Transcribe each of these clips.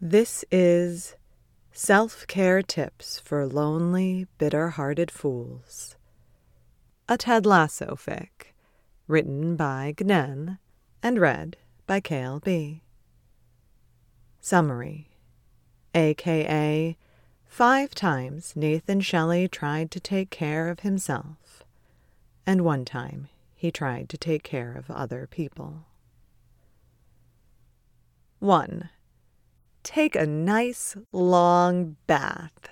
This is Self-Care Tips for Lonely, Bitter-Hearted Fools. A Ted Lasso fic, written by Gnen and read by KLB. Summary, aka 5 times Nathan Shelley tried to take care of himself, and 1 time he tried to take care of other people. 1. Take a nice, long bath.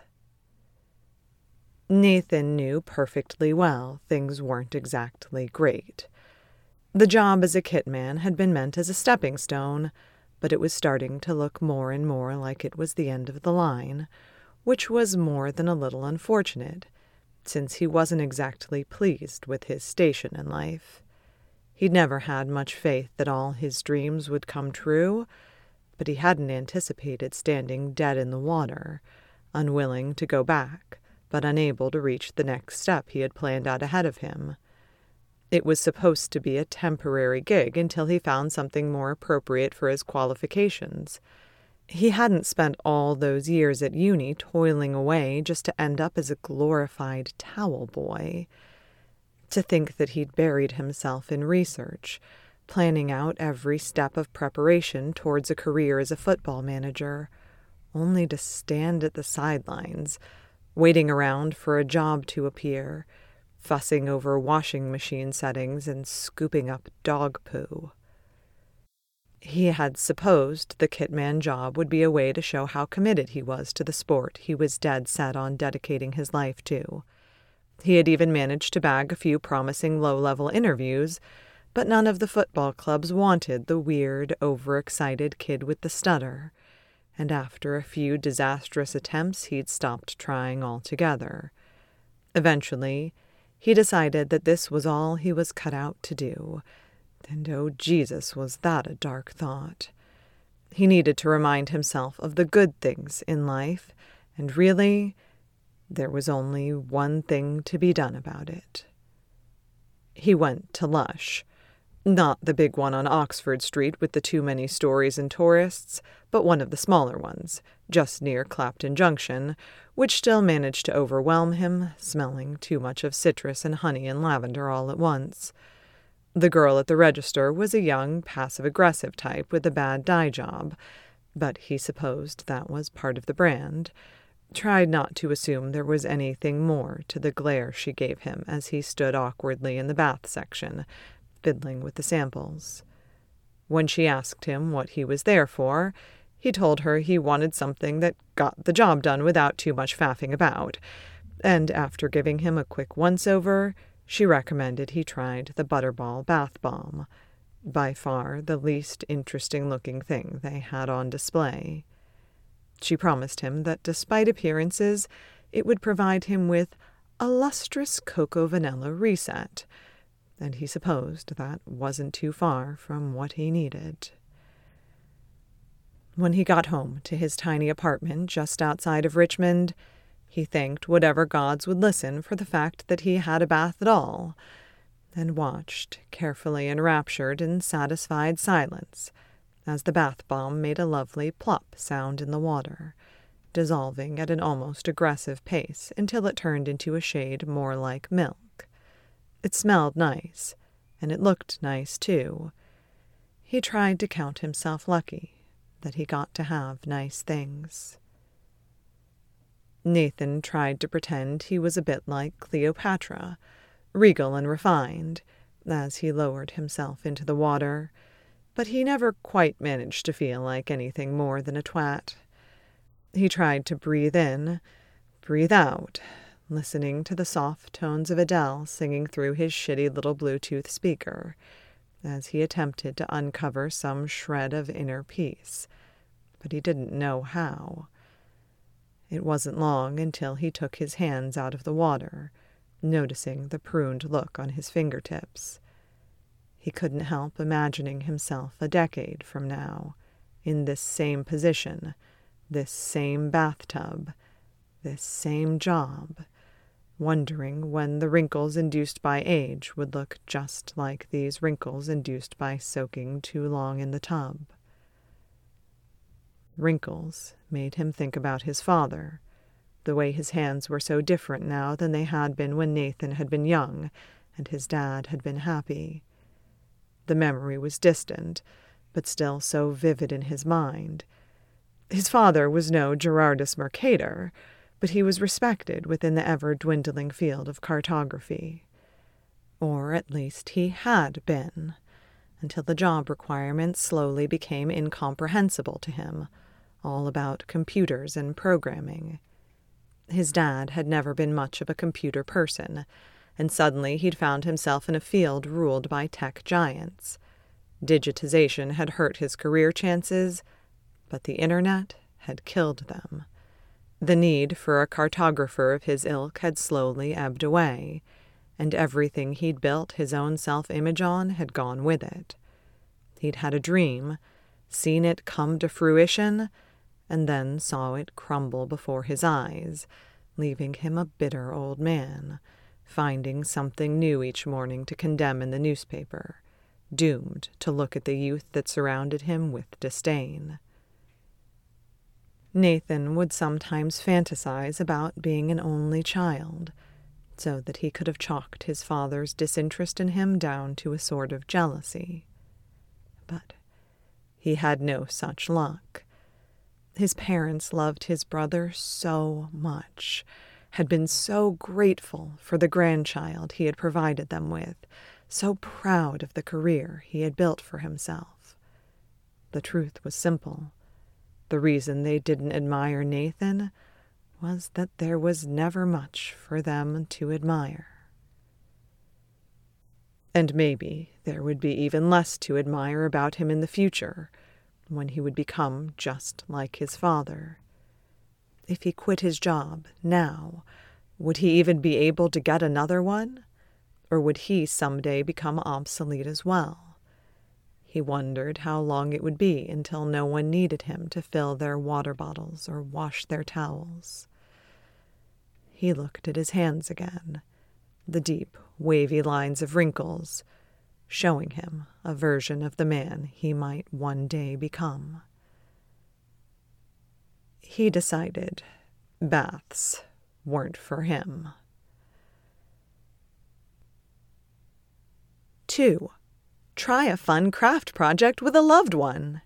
Nathan knew perfectly well things weren't exactly great. The job as a kitman had been meant as a stepping stone, but it was starting to look more and more like it was the end of the line, which was more than a little unfortunate, since he wasn't exactly pleased with his station in life. He'd never had much faith that all his dreams would come true, but he hadn't anticipated standing dead in the water, unwilling to go back, but unable to reach the next step he had planned out ahead of him. It was supposed to be a temporary gig until he found something more appropriate for his qualifications. He hadn't spent all those years at uni toiling away just to end up as a glorified towel boy. To think that he'd buried himself in research, planning out every step of preparation towards a career as a football manager, only to stand at the sidelines, waiting around for a job to appear, fussing over washing machine settings and scooping up dog poo. He had supposed the kitman job would be a way to show how committed he was to the sport he was dead set on dedicating his life to. He had even managed to bag a few promising low-level interviews, but none of the football clubs wanted the weird, overexcited kid with the stutter, and after a few disastrous attempts, he'd stopped trying altogether. Eventually, he decided that this was all he was cut out to do, and oh Jesus, was that a dark thought. He needed to remind himself of the good things in life, and really, there was only one thing to be done about it. He went to Lush. Not the big one on Oxford Street with the too many stories and tourists, but one of the smaller ones, just near Clapton Junction, which still managed to overwhelm him, smelling too much of citrus and honey and lavender all at once. The girl at the register was a young, passive-aggressive type with a bad dye job, but he supposed that was part of the brand. Tried not to assume there was anything more to the glare she gave him as he stood awkwardly in the bath section, fiddling with the samples. When she asked him what he was there for, he told her he wanted something that got the job done without too much faffing about, and after giving him a quick once-over, she recommended he tried the Butterball bath bomb, by far the least interesting-looking thing they had on display. She promised him that despite appearances, it would provide him with a lustrous cocoa vanilla reset, and he supposed that wasn't too far from what he needed. When he got home to his tiny apartment just outside of Richmond, he thanked whatever gods would listen for the fact that he had a bath at all, and watched, carefully enraptured in satisfied silence, as the bath bomb made a lovely plop sound in the water, dissolving at an almost aggressive pace until it turned into a shade more like milk. It smelled nice, and it looked nice, too. He tried to count himself lucky that he got to have nice things. Nathan tried to pretend he was a bit like Cleopatra, regal and refined, as he lowered himself into the water, but he never quite managed to feel like anything more than a twat. He tried to breathe in, breathe out, listening to the soft tones of Adele singing through his shitty little Bluetooth speaker, as he attempted to uncover some shred of inner peace, but he didn't know how. It wasn't long until he took his hands out of the water, noticing the pruned look on his fingertips. He couldn't help imagining himself a decade from now, in this same position, this same bathtub, this same job, wondering when the wrinkles induced by age would look just like these wrinkles induced by soaking too long in the tub. Wrinkles made him think about his father, the way his hands were so different now than they had been when Nathan had been young and his dad had been happy. The memory was distant, but still so vivid in his mind. His father was no Gerardus Mercator, but he was respected within the ever-dwindling field of cartography. Or at least he had been, until the job requirements slowly became incomprehensible to him, all about computers and programming. His dad had never been much of a computer person, and suddenly he'd found himself in a field ruled by tech giants. Digitization had hurt his career chances, but the internet had killed them. The need for a cartographer of his ilk had slowly ebbed away, and everything he'd built his own self-image on had gone with it. He'd had a dream, seen it come to fruition, and then saw it crumble before his eyes, leaving him a bitter old man, finding something new each morning to condemn in the newspaper, doomed to look at the youth that surrounded him with disdain. Nathan would sometimes fantasize about being an only child, so that he could have chalked his father's disinterest in him down to a sort of jealousy. But he had no such luck. His parents loved his brother so much, had been so grateful for the grandchild he had provided them with, so proud of the career he had built for himself. The truth was simple. The reason they didn't admire Nathan was that there was never much for them to admire. And maybe there would be even less to admire about him in the future, when he would become just like his father. If he quit his job now, would he even be able to get another one? Or would he someday become obsolete as well? He wondered how long it would be until no one needed him to fill their water bottles or wash their towels. He looked at his hands again, the deep, wavy lines of wrinkles, showing him a version of the man he might one day become. He decided baths weren't for him. 2. Try a fun craft project with a loved one.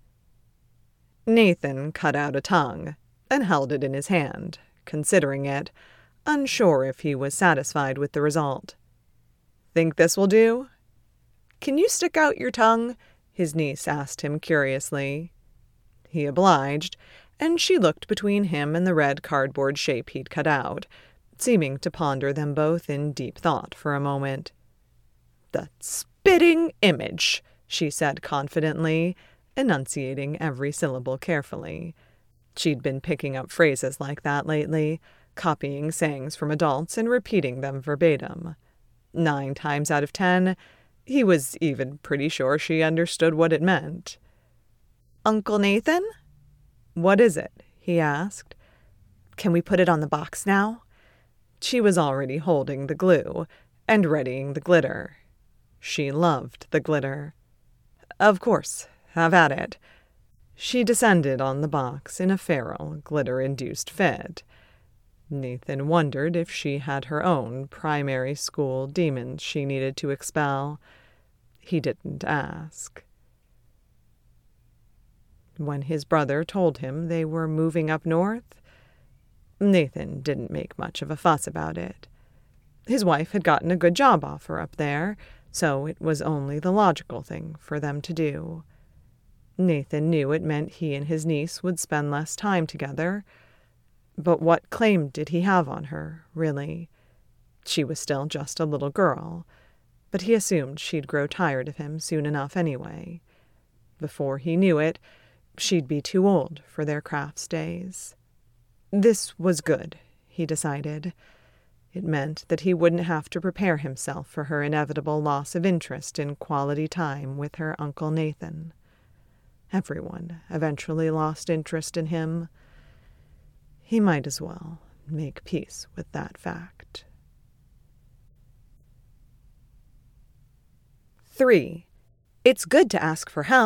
Nathan cut out a tongue and held it in his hand, considering it, unsure if he was satisfied with the result. "Think this will do?" "Can you stick out your tongue?" his niece asked him curiously. He obliged, and she looked between him and the red cardboard shape he'd cut out, seeming to ponder them both in deep thought for a moment. "The spitting image," she said confidently, enunciating every syllable carefully. She'd been picking up phrases like that lately, copying sayings from adults and repeating them verbatim. 9 times out of 10, he was even pretty sure she understood what it meant. "Uncle Nathan?" "What is it?" he asked. "Can we put it on the box now?" She was already holding the glue and readying the glitter. She loved the glitter. "Of course, have at it." She descended on the box in a feral, glitter-induced fit. Nathan wondered if she had her own primary school demons she needed to expel. He didn't ask. When his brother told him they were moving up north, Nathan didn't make much of a fuss about it. His wife had gotten a good job offer up there, so it was only the logical thing for them to do. Nathan knew it meant he and his niece would spend less time together, but what claim did he have on her, really? She was still just a little girl, but he assumed she'd grow tired of him soon enough anyway. Before he knew it, she'd be too old for their crafts days. This was good, he decided. It meant that he wouldn't have to prepare himself for her inevitable loss of interest in quality time with her Uncle Nathan. Everyone eventually lost interest in him. He might as well make peace with that fact. 3. It's good to ask for help,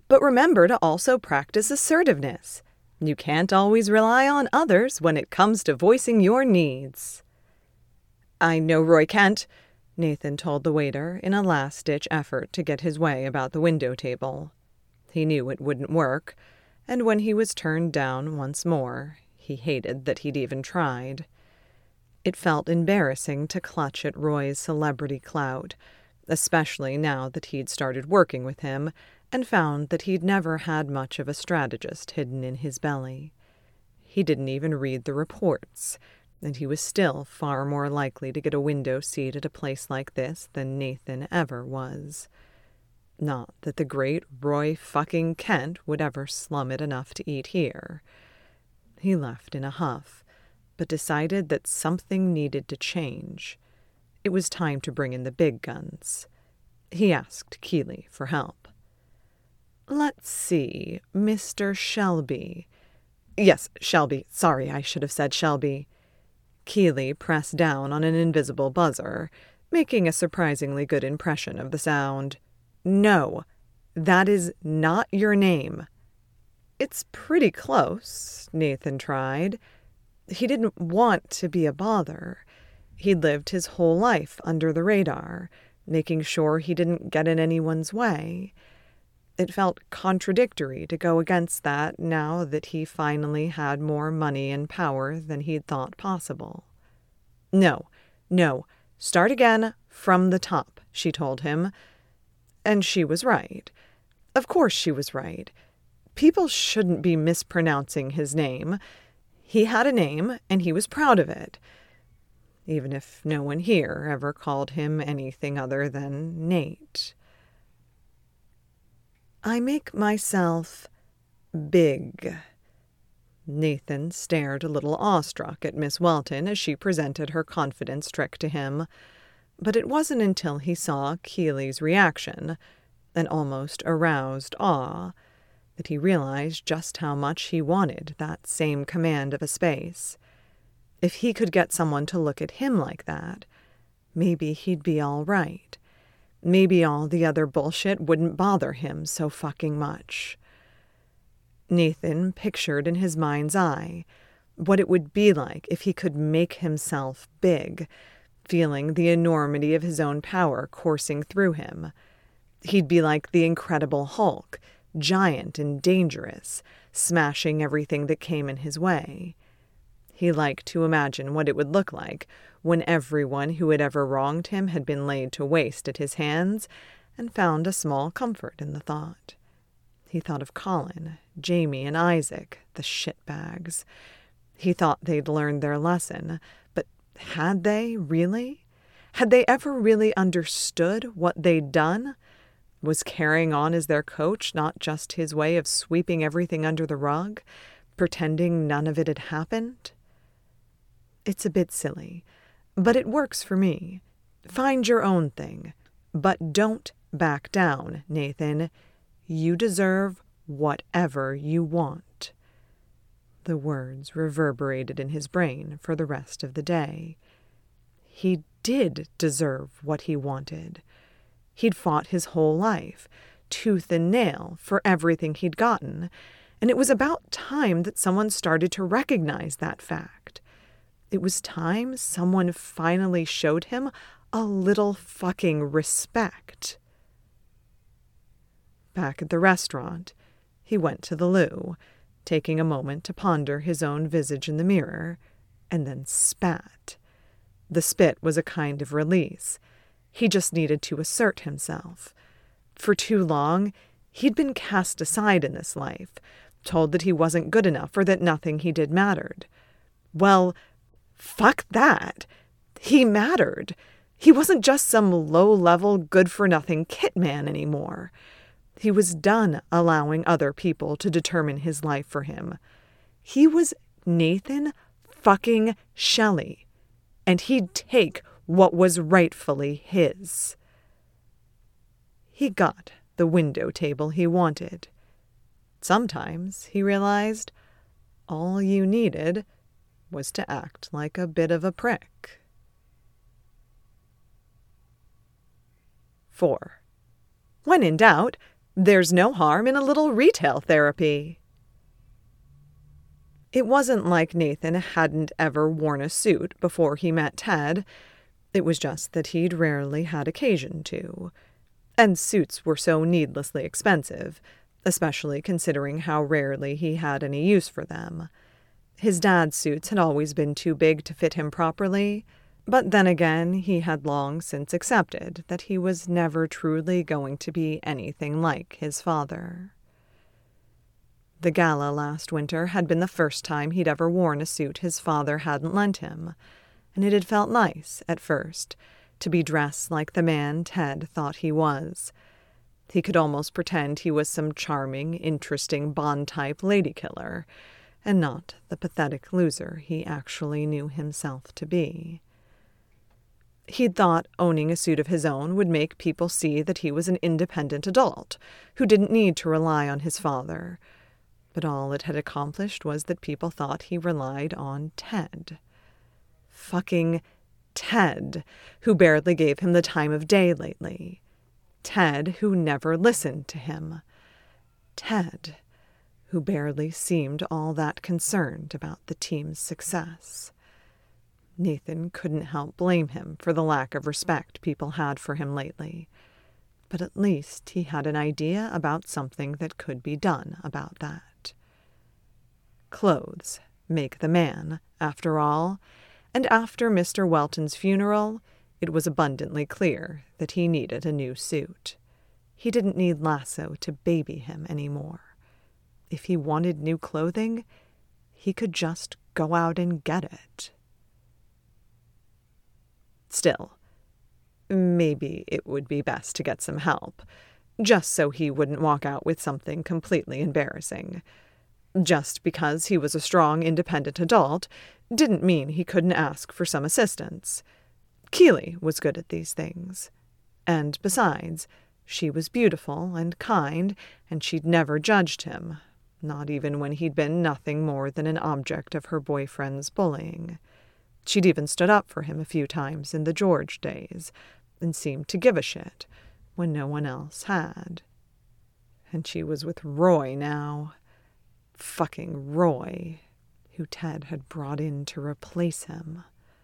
But remember to also practice assertiveness. You can't always rely on others when it comes to voicing your needs." "I know Roy Kent," Nathan told the waiter in a last-ditch effort to get his way about the window table. He knew it wouldn't work, and when he was turned down once more, he hated that he'd even tried. It felt embarrassing to clutch at Roy's celebrity clout, especially now that he'd started working with him and found that he'd never had much of a strategist hidden in his belly. He didn't even read the reports, and he was still far more likely to get a window seat at a place like this than Nathan ever was. Not that the great Roy fucking Kent would ever slum it enough to eat here. He left in a huff, but decided that something needed to change. It was time to bring in the big guns. He asked Keeley for help. "Let's see, Mr. Shelby." "Yes, Shelby. Sorry, I should have said Shelby." Keeley pressed down on an invisible buzzer, making a surprisingly good impression of the sound. "No, that is not your name." "It's pretty close," Nathan tried. He didn't want to be a bother. He'd lived his whole life under the radar, making sure he didn't get in anyone's way. It felt contradictory to go against that now that he finally had more money and power than he'd thought possible. No, start again from the top," she told him. And she was right. Of course she was right. People shouldn't be mispronouncing his name. He had a name, and he was proud of it, even if no one here ever called him anything other than Nate. "I make myself big." Nathan stared a little awestruck at Miss Welton as she presented her confidence trick to him, but it wasn't until he saw Keeley's reaction, an almost aroused awe, that he realized just how much he wanted that same command of a space. If he could get someone to look at him like that, maybe he'd be all right. Maybe all the other bullshit wouldn't bother him so fucking much. Nathan pictured in his mind's eye what it would be like if he could make himself big, feeling the enormity of his own power coursing through him. He'd be like the Incredible Hulk, giant and dangerous, smashing everything that came in his way. He liked to imagine what it would look like when everyone who had ever wronged him had been laid to waste at his hands, and found a small comfort in the thought. He thought of Colin, Jamie, and Isaac, the shitbags. He thought they'd learned their lesson, but had they really? Had they ever really understood what they'd done? Was carrying on as their coach not just his way of sweeping everything under the rug, pretending none of it had happened? It's a bit silly, but it works for me. Find your own thing, but don't back down, Nathan. You deserve whatever you want. The words reverberated in his brain for the rest of the day. He did deserve what he wanted. He'd fought his whole life, tooth and nail, for everything he'd gotten, and it was about time that someone started to recognize that fact. It was time someone finally showed him a little fucking respect. Back at the restaurant, he went to the loo, taking a moment to ponder his own visage in the mirror, and then spat. The spit was a kind of release. He just needed to assert himself. For too long, he'd been cast aside in this life, told that he wasn't good enough or that nothing he did mattered. Well, fuck that. He mattered. He wasn't just some low-level, good-for-nothing kit man anymore. He was done allowing other people to determine his life for him. He was Nathan fucking Shelley, and he'd take what was rightfully his. He got the window table he wanted. Sometimes, he realized, all you needed was to act like a bit of a prick. 4. When in doubt, There's no harm in a little retail therapy. It wasn't like Nathan hadn't ever worn a suit before he met Ted. It was just that he'd rarely had occasion to. And suits were so needlessly expensive, especially considering how rarely he had any use for them. His dad's suits had always been too big to fit him properly, but then again he had long since accepted that he was never truly going to be anything like his father. The gala last winter had been the first time he'd ever worn a suit his father hadn't lent him, and it had felt nice, at first, to be dressed like the man Ted thought he was. He could almost pretend he was some charming, interesting Bond-type lady-killer, and not the pathetic loser he actually knew himself to be. He'd thought owning a suit of his own would make people see that he was an independent adult who didn't need to rely on his father, but all it had accomplished was that people thought he relied on Ted. Fucking Ted, who barely gave him the time of day lately. Ted, who never listened to him. Ted, who barely seemed all that concerned about the team's success. Nathan couldn't help blame him for the lack of respect people had for him lately, but at least he had an idea about something that could be done about that. Clothes make the man, after all, and after Mr. Welton's funeral, it was abundantly clear that he needed a new suit. He didn't need Lasso to baby him anymore. If he wanted new clothing, he could just go out and get it. Still, maybe it would be best to get some help, just so he wouldn't walk out with something completely embarrassing. Just because he was a strong, independent adult didn't mean he couldn't ask for some assistance. Keely was good at these things. And besides, she was beautiful and kind, and she'd never judged him, not even when he'd been nothing more than an object of her boyfriend's bullying. She'd even stood up for him a few times in the George days, and seemed to give a shit when no one else had. And she was with Roy now. Fucking Roy, who Ted had brought in to replace him.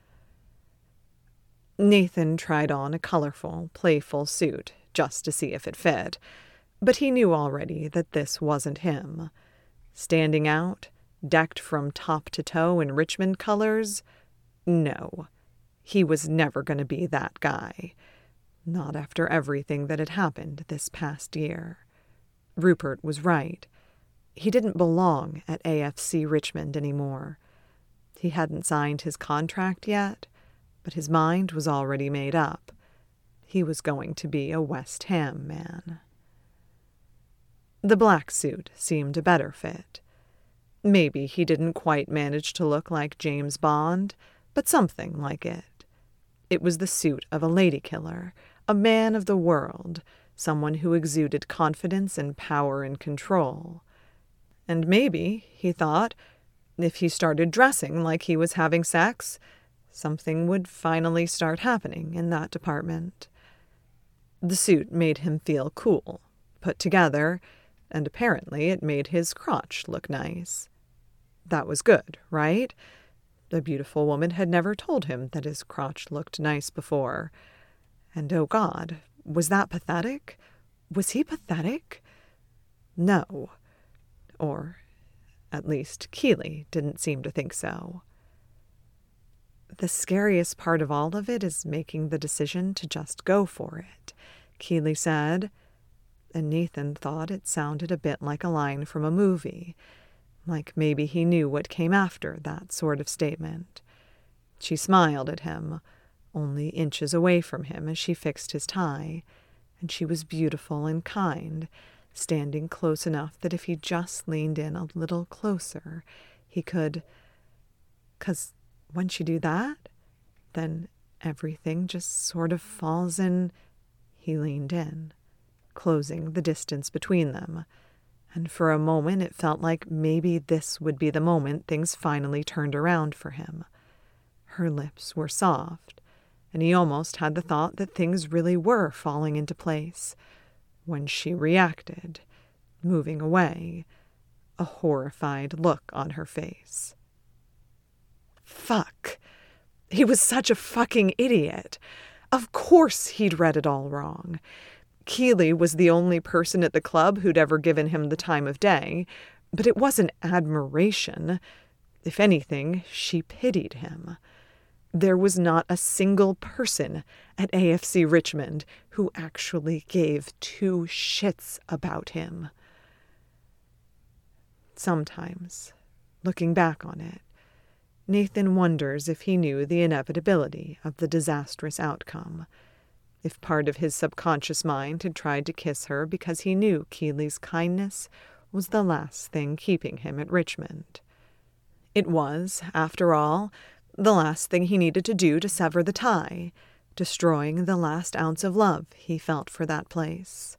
Nathan tried on a colorful, playful suit just to see if it fit, but he knew already that this wasn't him. Standing out, decked from top to toe in Richmond colors? No, he was never going to be that guy. Not after everything that had happened this past year. Rupert was right. He didn't belong at AFC Richmond anymore. He hadn't signed his contract yet, but his mind was already made up. He was going to be a West Ham man. The black suit seemed a better fit. Maybe he didn't quite manage to look like James Bond, but something like it. It was the suit of a lady killer, a man of the world, someone who exuded confidence and power and control. And maybe, he thought, if he started dressing like he was having sex, something would finally start happening in that department. The suit made him feel cool, put together, and apparently it made his crotch look nice. That was good, right? The beautiful woman had never told him that his crotch looked nice before. And oh God, was that pathetic? Was he pathetic? No. Or, at least, Keely didn't seem to think so. The scariest part of all of it is making the decision to just go for it, Keely said, and Nathan thought it sounded a bit like a line from a movie, like maybe he knew what came after that sort of statement. She smiled at him, only inches away from him as she fixed his tie, and she was beautiful and kind, standing close enough that if he just leaned in a little closer, he could... 'Cause once you do that, then everything just sort of falls in... He leaned in, closing the distance between them, and for a moment it felt like maybe this would be the moment things finally turned around for him. Her lips were soft, and he almost had the thought that things really were falling into place. when she reacted, moving away, a horrified look on her face. Fuck. He was such a fucking idiot. Of course he'd read it all wrong. Keeley was the only person at the club who'd ever given him the time of day, but it wasn't admiration. If anything, she pitied him. There was not a single person at AFC Richmond who actually gave two shits about him. Sometimes, looking back on it, Nathan wonders if he knew the inevitability of the disastrous outcome, if part of his subconscious mind had tried to kiss her because he knew Keeley's kindness was the last thing keeping him at Richmond. It was, after all, the last thing he needed to do to sever the tie, destroying the last ounce of love he felt for that place.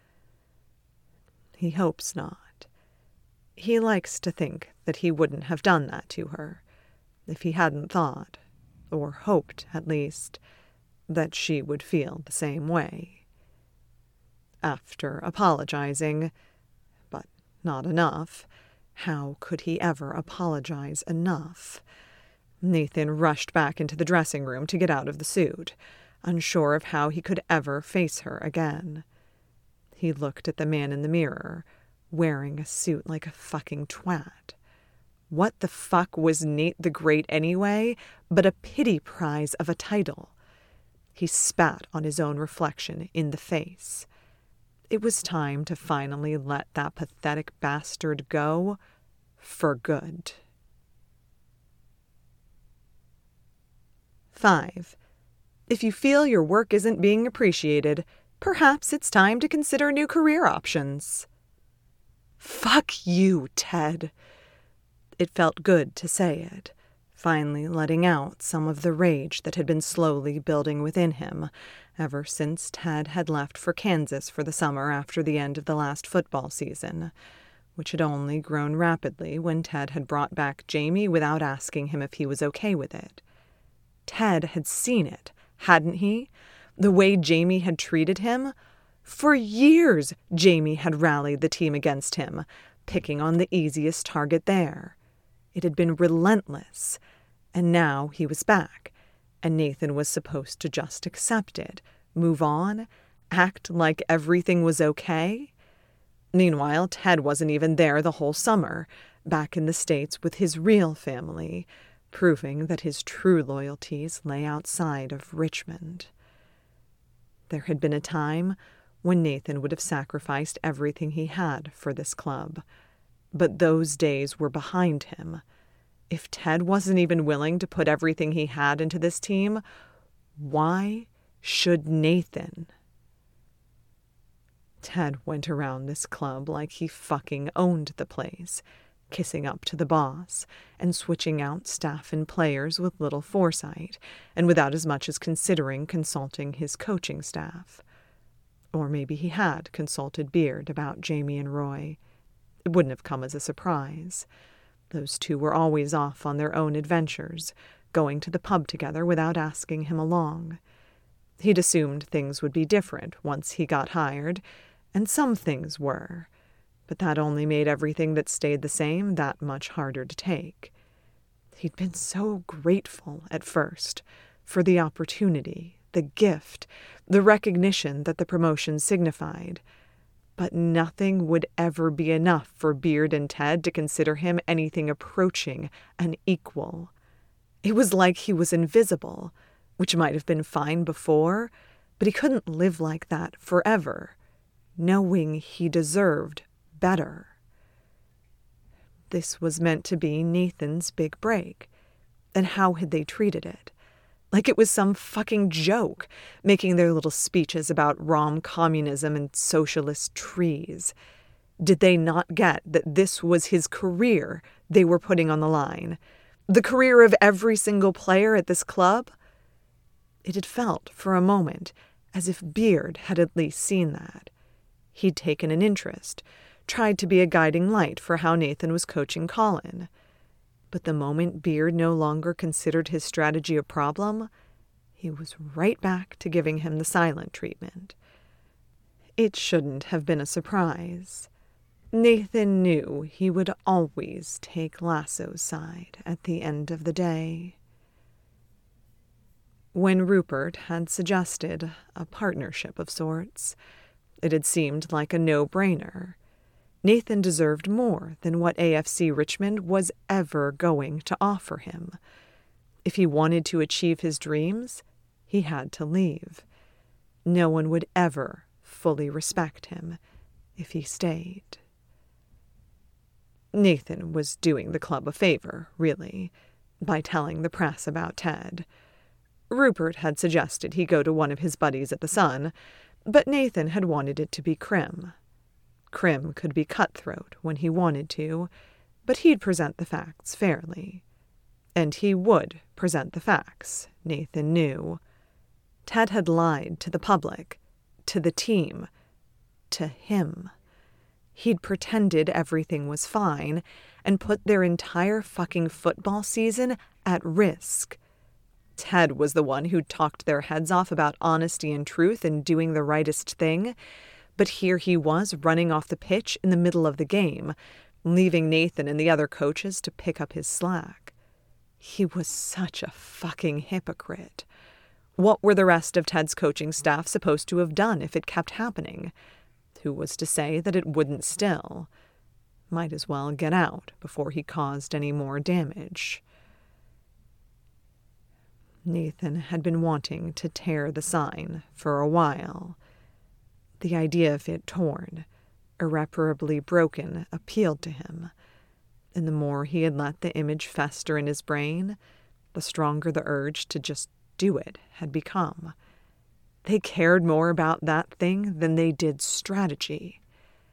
He hopes not. He likes to think that he wouldn't have done that to her, if he hadn't thought, or hoped at least, that she would feel the same way. After apologizing, but not enough, how could he ever apologize enough? Nathan rushed back into the dressing room to get out of the suit, unsure of how he could ever face her again. He looked at the man in the mirror, wearing a suit like a fucking twat. What the fuck was Nate the Great anyway, but a pity prize of a title? He spat on his own reflection in the face. It was time to finally let that pathetic bastard go for good. 5. If you feel your work isn't being appreciated, perhaps it's time to consider new career options. Fuck you, Ted. It felt good to say it, finally letting out some of the rage that had been slowly building within him ever since Ted had left for Kansas for the summer after the end of the last football season, which had only grown rapidly when Ted had brought back Jamie without asking him if he was okay with it. Ted had seen it, hadn't he? The way Jamie had treated him? For years, Jamie had rallied the team against him, picking on the easiest target there. It had been relentless, and now he was back, and Nathan was supposed to just accept it, move on, act like everything was okay. Meanwhile, Ted wasn't even there the whole summer, back in the States with his real family, proving that his true loyalties lay outside of Richmond. There had been a time when Nathan would have sacrificed everything he had for this club, but those days were behind him. If Ted wasn't even willing to put everything he had into this team, why should Nathan? Ted went around this club like he fucking owned the place, kissing up to the boss, and switching out staff and players with little foresight, and without as much as considering consulting his coaching staff. Or maybe he had consulted Beard about Jamie and Roy. It wouldn't have come as a surprise. Those two were always off on their own adventures, going to the pub together without asking him along. He'd assumed things would be different once he got hired, and some things were, but that only made everything that stayed the same that much harder to take. He'd been so grateful at first for the opportunity, the gift, the recognition that the promotion signified, but nothing would ever be enough for Beard and Ted to consider him anything approaching an equal. It was like he was invisible, which might have been fine before, but he couldn't live like that forever, knowing he deserved better. This was meant to be Nathan's big break, and how had they treated it? Like it was some fucking joke, making their little speeches about communism and socialist trees. Did they not get that this was his career they were putting on the line? The career of every single player at this club? It had felt, for a moment, as if Beard had at least seen that. He'd taken an interest, tried to be a guiding light for how Nathan was coaching Colin. But the moment Beard no longer considered his strategy a problem, he was right back to giving him the silent treatment. It shouldn't have been a surprise. Nathan knew he would always take Lasso's side at the end of the day. When Rupert had suggested a partnership of sorts, it had seemed like a no-brainer. Nathan deserved more than what AFC Richmond was ever going to offer him. If he wanted to achieve his dreams, he had to leave. No one would ever fully respect him if he stayed. Nathan was doing the club a favor, really, by telling the press about Ted. Rupert had suggested he go to one of his buddies at the Sun, but Nathan had wanted it to be Krim. Krim could be cutthroat when he wanted to, but he'd present the facts fairly. And he would present the facts, Nathan knew. Ted had lied to the public, to the team, to him. He'd pretended everything was fine and put their entire fucking football season at risk. Ted was the one who'd talked their heads off about honesty and truth and doing the rightest thing, but here he was running off the pitch in the middle of the game, leaving Nathan and the other coaches to pick up his slack. He was such a fucking hypocrite. What were the rest of Ted's coaching staff supposed to have done if it kept happening? Who was to say that it wouldn't still? Might as well get out before he caused any more damage. Nathan had been wanting to tear the sign for a while. The idea of it torn, irreparably broken, appealed to him, and the more he had let the image fester in his brain, the stronger the urge to just do it had become. They cared more about that thing than they did strategy.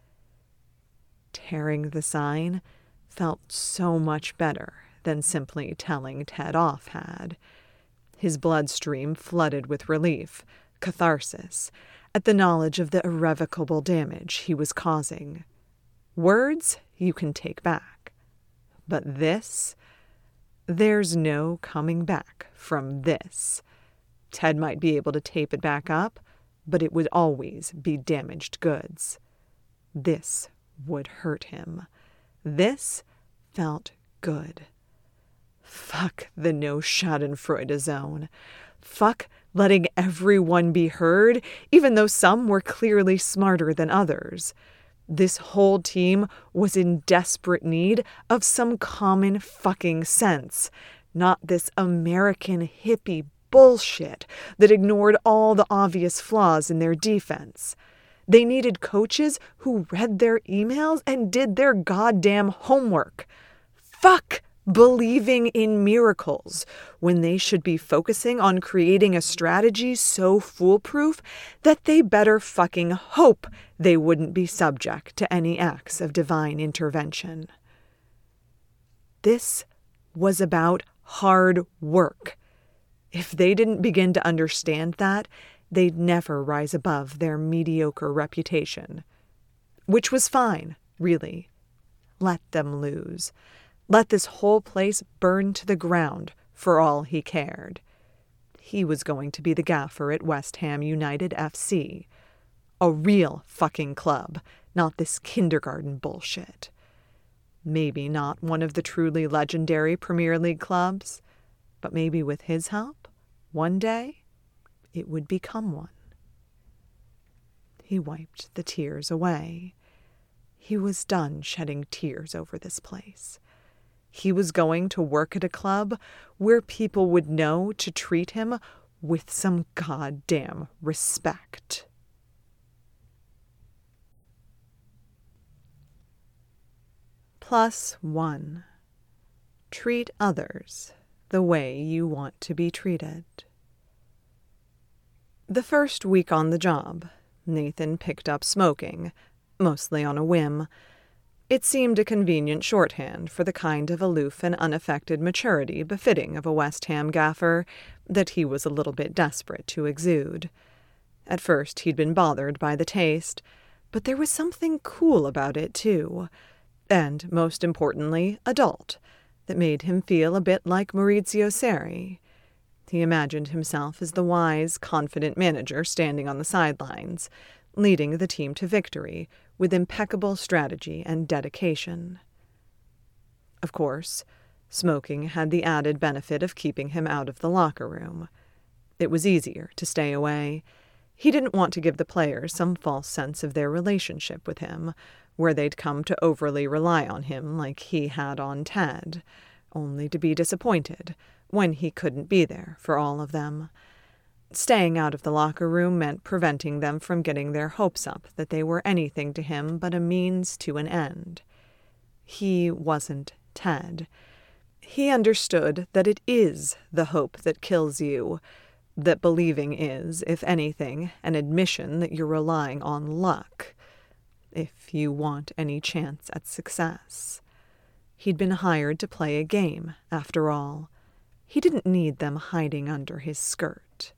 Tearing the sign felt so much better than simply telling Ted off had. His bloodstream flooded with relief, catharsis, at the knowledge of the irrevocable damage he was causing. Words you can take back. But this? There's no coming back from this. Ted might be able to tape it back up, but it would always be damaged goods. This would hurt him. This felt good. Fuck the no Schadenfreude zone. Fuck letting everyone be heard, even though some were clearly smarter than others. This whole team was in desperate need of some common fucking sense, not this American hippie bullshit that ignored all the obvious flaws in their defense. They needed coaches who read their emails and did their goddamn homework. Fuck believing in miracles when they should be focusing on creating a strategy so foolproof that they better fucking hope they wouldn't be subject to any acts of divine intervention. This was about hard work. If they didn't begin to understand that, they'd never rise above their mediocre reputation. Which was fine, really. Let them lose. Let this whole place burn to the ground for all he cared. He was going to be the gaffer at West Ham United FC. A real fucking club, not this kindergarten bullshit. Maybe not one of the truly legendary Premier League clubs, but maybe with his help, one day, it would become one. He wiped the tears away. He was done shedding tears over this place. He was going to work at a club where people would know to treat him with some goddamn respect. +1. Treat others the way you want to be treated. The first week on the job, Nathan picked up smoking, mostly on a whim. It seemed a convenient shorthand for the kind of aloof and unaffected maturity befitting of a West Ham gaffer that he was a little bit desperate to exude. At first he'd been bothered by the taste, but there was something cool about it too, and, most importantly, adult, that made him feel a bit like Maurizio Sarri. He imagined himself as the wise, confident manager standing on the sidelines, leading the team to victory with impeccable strategy and dedication. Of course, smoking had the added benefit of keeping him out of the locker room. It was easier to stay away. He didn't want to give the players some false sense of their relationship with him, where they'd come to overly rely on him like he had on Ted, only to be disappointed when he couldn't be there for all of them. Staying out of the locker room meant preventing them from getting their hopes up that they were anything to him but a means to an end. He wasn't Ted. He understood that it is the hope that kills you, that believing is, if anything, an admission that you're relying on luck, if you want any chance at success. He'd been hired to play a game, after all. He didn't need them hiding under his skirt.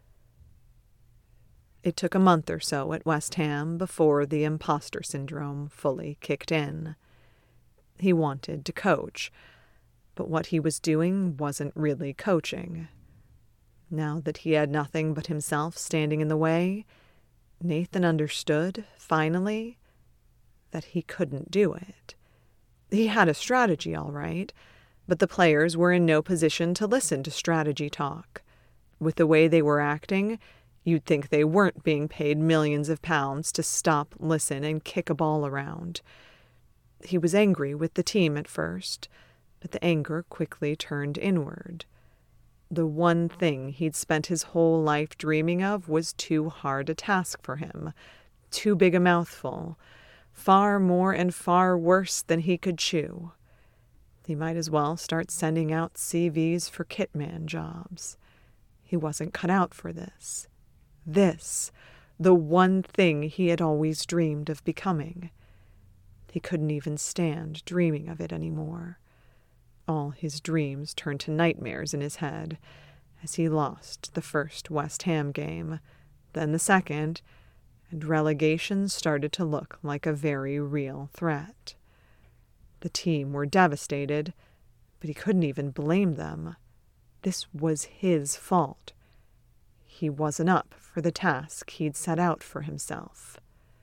It took a month or so at West Ham before the imposter syndrome fully kicked in. He wanted to coach, but what he was doing wasn't really coaching. Now that he had nothing but himself standing in the way, Nathan understood, finally, that he couldn't do it. He had a strategy, all right, but the players were in no position to listen to strategy talk. With the way they were acting, you'd think they weren't being paid millions of pounds to stop, listen, and kick a ball around. He was angry with the team at first, but the anger quickly turned inward. The one thing he'd spent his whole life dreaming of was too hard a task for him, too big a mouthful, far more and far worse than he could chew. He might as well start sending out CVs for kitman jobs. He wasn't cut out for this. This, the one thing he had always dreamed of becoming. He couldn't even stand dreaming of it anymore. All his dreams turned to nightmares in his head as he lost the first West Ham game, then the second, and relegation started to look like a very real threat. The team were devastated, but he couldn't even blame them. This was his fault. He wasn't up for the task he'd set out for himself.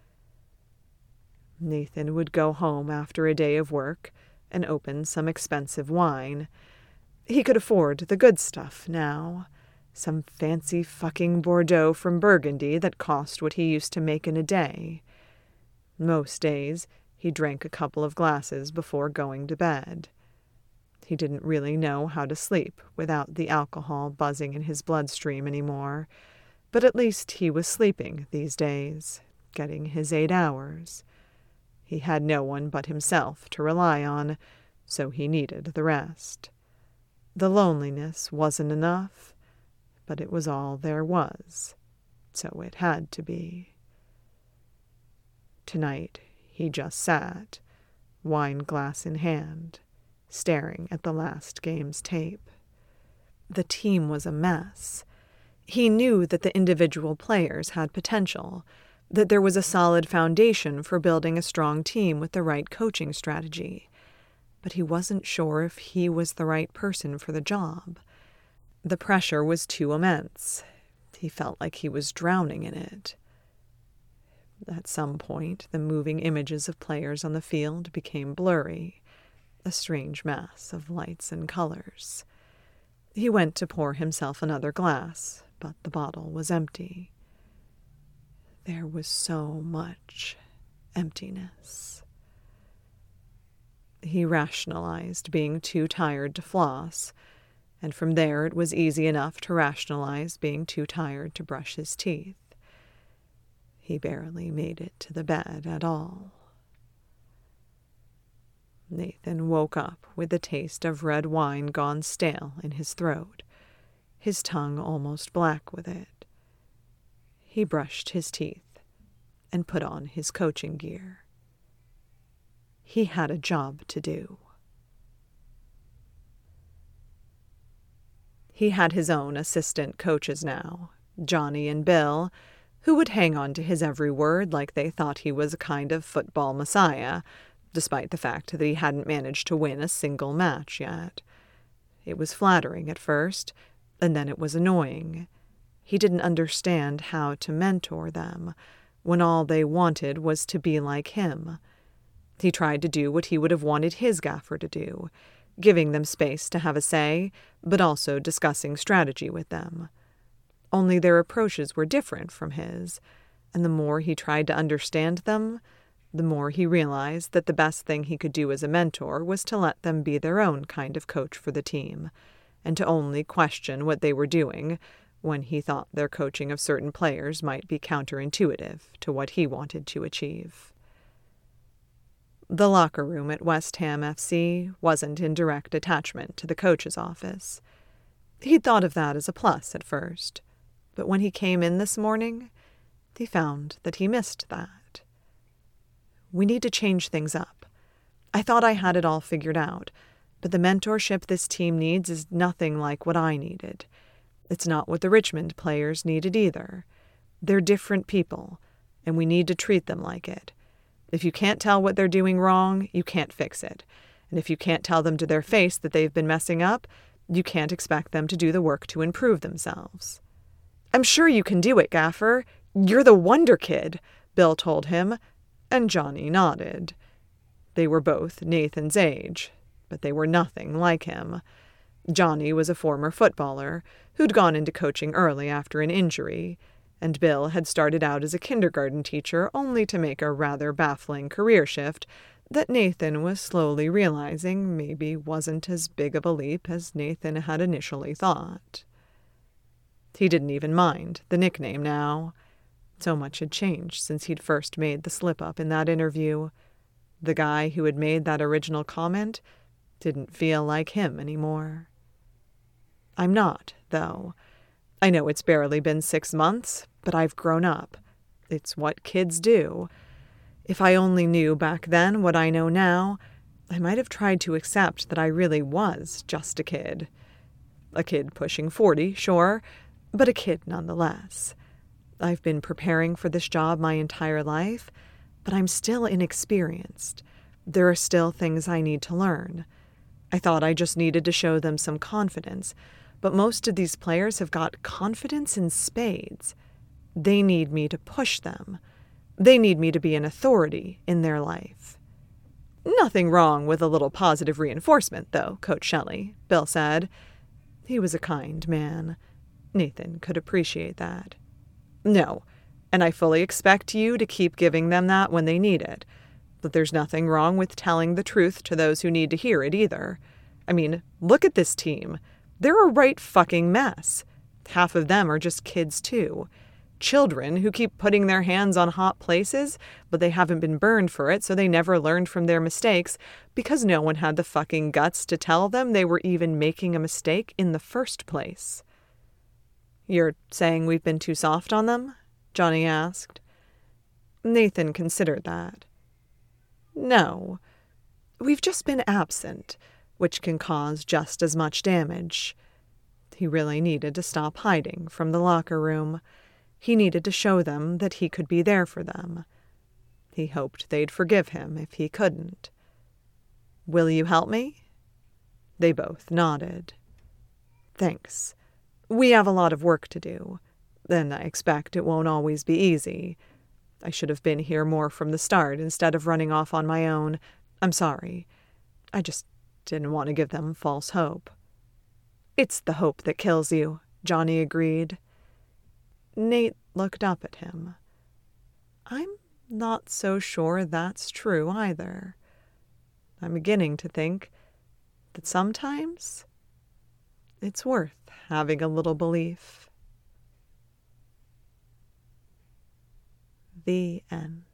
Nathan would go home after a day of work and open some expensive wine. He could afford the good stuff now. Some fancy fucking Bordeaux from Burgundy that cost what he used to make in a day. Most days, he drank a couple of glasses before going to bed. He didn't really know how to sleep without the alcohol buzzing in his bloodstream anymore, but at least he was sleeping these days, getting his 8 hours. He had no one but himself to rely on, so he needed the rest. The loneliness wasn't enough, but it was all there was, so it had to be. Tonight he just sat, wine glass in hand, staring at the last game's tape. The team was a mess. He knew that the individual players had potential, that there was a solid foundation for building a strong team with the right coaching strategy, but he wasn't sure if he was the right person for the job. The pressure was too immense. He felt like he was drowning in it. At some point, the moving images of players on the field became blurry, a strange mass of lights and colors. He went to pour himself another glass, but the bottle was empty. There was so much emptiness. He rationalized being too tired to floss, and from there it was easy enough to rationalize being too tired to brush his teeth. He barely made it to the bed at all. Nathan woke up with the taste of red wine gone stale in his throat, his tongue almost black with it. He brushed his teeth and put on his coaching gear. He had a job to do. He had his own assistant coaches now, Johnny and Bill, who would hang on to his every word like they thought he was a kind of football messiah, despite the fact that he hadn't managed to win a single match yet. It was flattering at first, and then it was annoying. He didn't understand how to mentor them, when all they wanted was to be like him. He tried to do what he would have wanted his gaffer to do, giving them space to have a say, but also discussing strategy with them. Only their approaches were different from his, and the more he tried to understand them, the more he realized that the best thing he could do as a mentor was to let them be their own kind of coach for the team, and to only question what they were doing when he thought their coaching of certain players might be counterintuitive to what he wanted to achieve. The locker room at West Ham FC wasn't in direct attachment to the coach's office. He'd thought of that as a plus at first, but when he came in this morning, he found that he missed that. We need to change things up. I thought I had it all figured out, but the mentorship this team needs is nothing like what I needed. It's not what the Richmond players needed either. They're different people, and we need to treat them like it. If you can't tell what they're doing wrong, you can't fix it. And if you can't tell them to their face that they've been messing up, you can't expect them to do the work to improve themselves. I'm sure you can do it, Gaffer. You're the wonder kid, Bill told him, and Johnny nodded. They were both Nathan's age, but they were nothing like him. Johnny was a former footballer who'd gone into coaching early after an injury, and Bill had started out as a kindergarten teacher only to make a rather baffling career shift that Nathan was slowly realizing maybe wasn't as big of a leap as Nathan had initially thought. He didn't even mind the nickname now. So much had changed since he'd first made the slip-up in that interview. The guy who had made that original comment didn't feel like him anymore. I'm not, though. I know it's barely been 6 months, but I've grown up. It's what kids do. If I only knew back then what I know now, I might have tried to accept that I really was just a kid. A kid pushing 40, sure, but a kid nonetheless. I've been preparing for this job my entire life, but I'm still inexperienced. There are still things I need to learn. I thought I just needed to show them some confidence, but most of these players have got confidence in spades. They need me to push them. They need me to be an authority in their life. Nothing wrong with a little positive reinforcement, though, Coach Shelley, Bill said. He was a kind man. Nathan could appreciate that. No, and I fully expect you to keep giving them that when they need it. But there's nothing wrong with telling the truth to those who need to hear it either. I mean, look at this team. They're a right fucking mess. Half of them are just kids, too. Children who keep putting their hands on hot places, but they haven't been burned for it, so they never learned from their mistakes because no one had the fucking guts to tell them they were even making a mistake in the first place. You're saying we've been too soft on them? Johnny asked. Nathan considered that. No. We've just been absent, which can cause just as much damage. He really needed to stop hiding from the locker room. He needed to show them that he could be there for them. He hoped they'd forgive him if he couldn't. Will you help me? They both nodded. Thanks. We have a lot of work to do, and I expect it won't always be easy. I should have been here more from the start instead of running off on my own. I'm sorry. I just didn't want to give them false hope. It's the hope that kills you, Johnny agreed. Nate looked up at him. I'm not so sure that's true either. I'm beginning to think that sometimes it's worth having a little belief. The end.